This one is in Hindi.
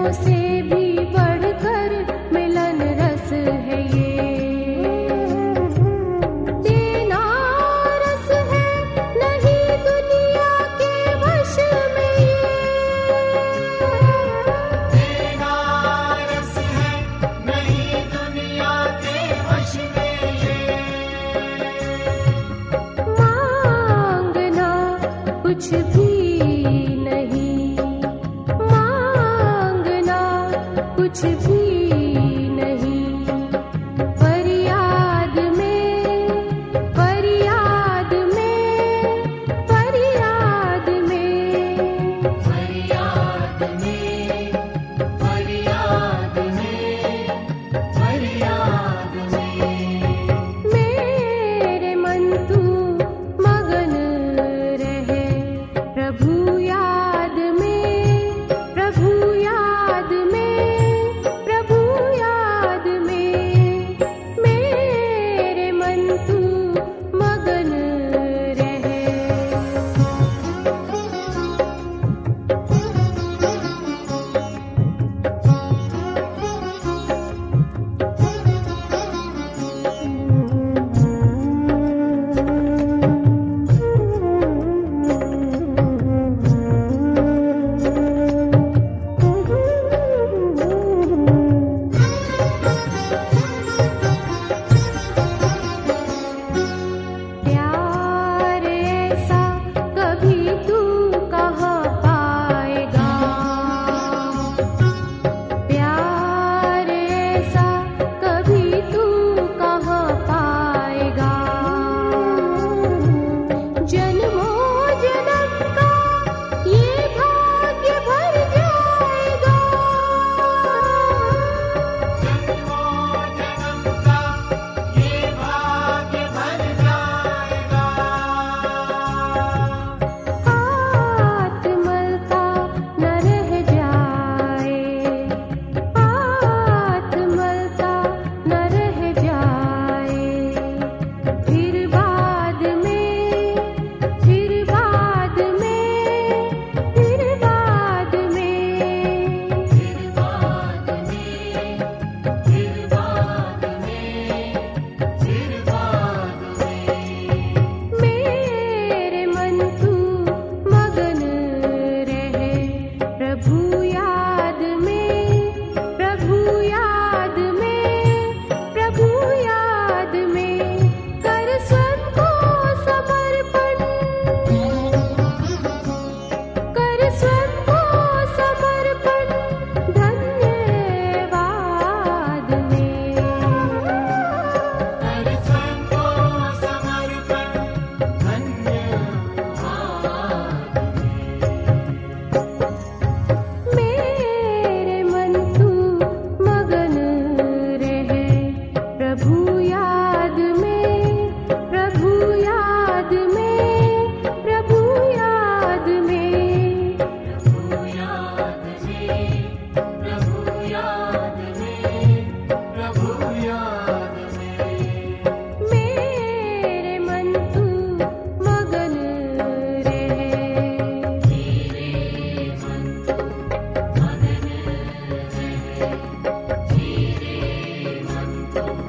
से भी बढ़कर मिलन रस है ये। देना रस है नहीं दुनिया के वश में ये। देना रस है नहीं दुनिया के वश में ये। मांगना कुछ भी नहीं, मांगना कुछ भी नहीं, फरियाद में फरियाद में फरियाद में फरियाद में फरियाद में फरियाद में। मेरे मन तू मगन रहे प्रभु याद में, प्रभु याद में, प्रभु याद में। मेरे मन तू मगन रहे। प्यार ऐसा कभी तू कहाँ पाएगा, प्यार ऐसा कभी तू कहाँ पाएगा। जन्मों जन्म का ये भाग्य भर जाएगा। जन्मों जन्म का ये भाग्य भर जाएगा। हाथ मलता न रह जाए, हाथ मलता न रह जाए। फिर बाद में फिर बाद में फिर बाद में फिर बाद में फिर बाद में फिर बाद में। मेरे मन तू मगन रहे प्रभु याद में, प्रभु याद में, प्रभु याद में। कर स्वयं को समर्पण, कर स्वयं को समर्पण धन्यवाद में। कर स्वयं को समर्पण धन्यवाद में। मेरे मन तू मगन रहे प्रभु याद में, प्रभु याद में, प्रभु याद में। प्रभु याद में प्रभु याद में प्रभु याद में। मेरे मन तू मगन रहे। मेरे मन तू मगन रहे, मेरे मन तू